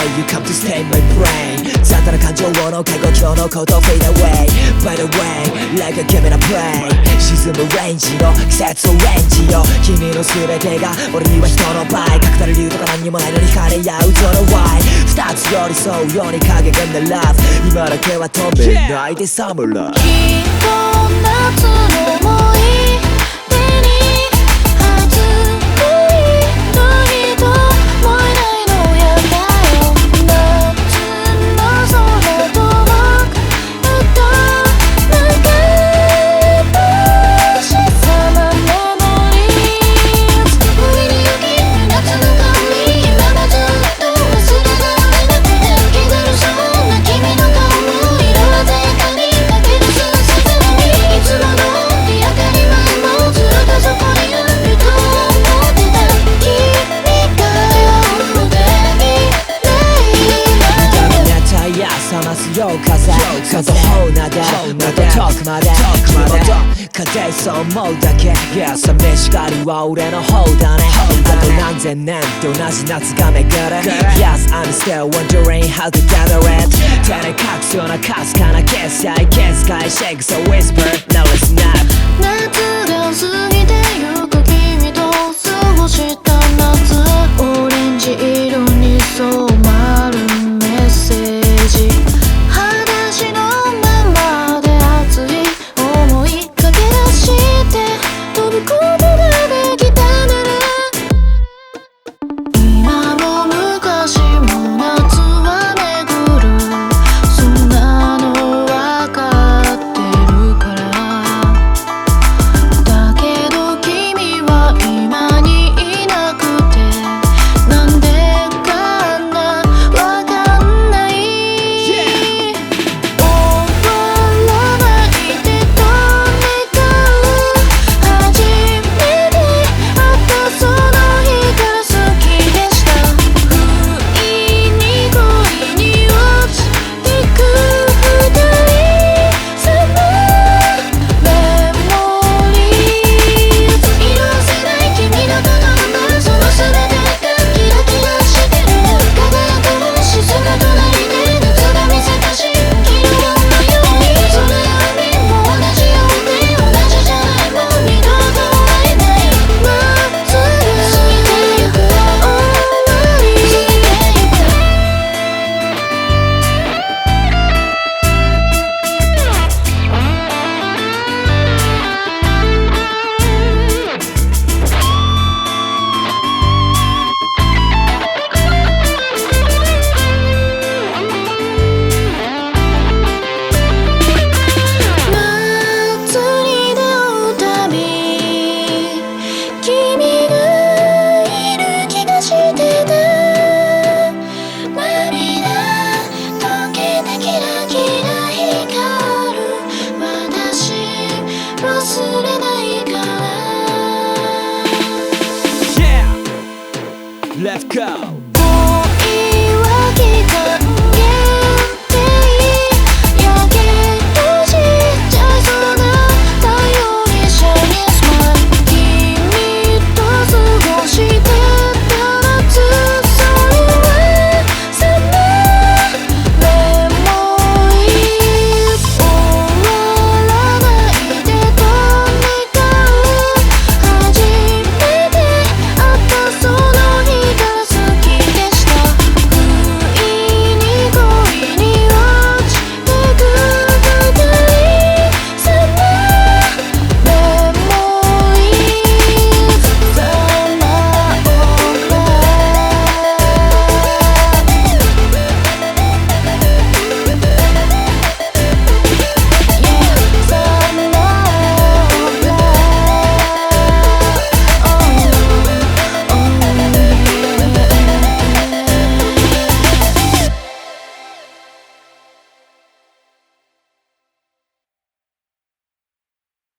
you come to stay my brain 雑多な感情をのけご今日のこと fade away By the way like a game in a play 沈むレンジの季節オレンジよ君の全てが俺には人の倍確たる理由とか何にもないのに惹かれ合うその why 二つ寄り添うように影が並ぶ今だけは止めないで Summer Love きっと夏の思い風放なでまた遠くまで風そう思うだけ Yeah 寂しがりは俺の方だねあと何千年と同じ夏が巡る Yes I'm still wondering how to gather it 照れ隠すようなかすかな決済気遣い Shake so whisper Now listen up 夏が過ぎてゆく君と過ごした夏オレンジ色に染まるメッセージ Let's go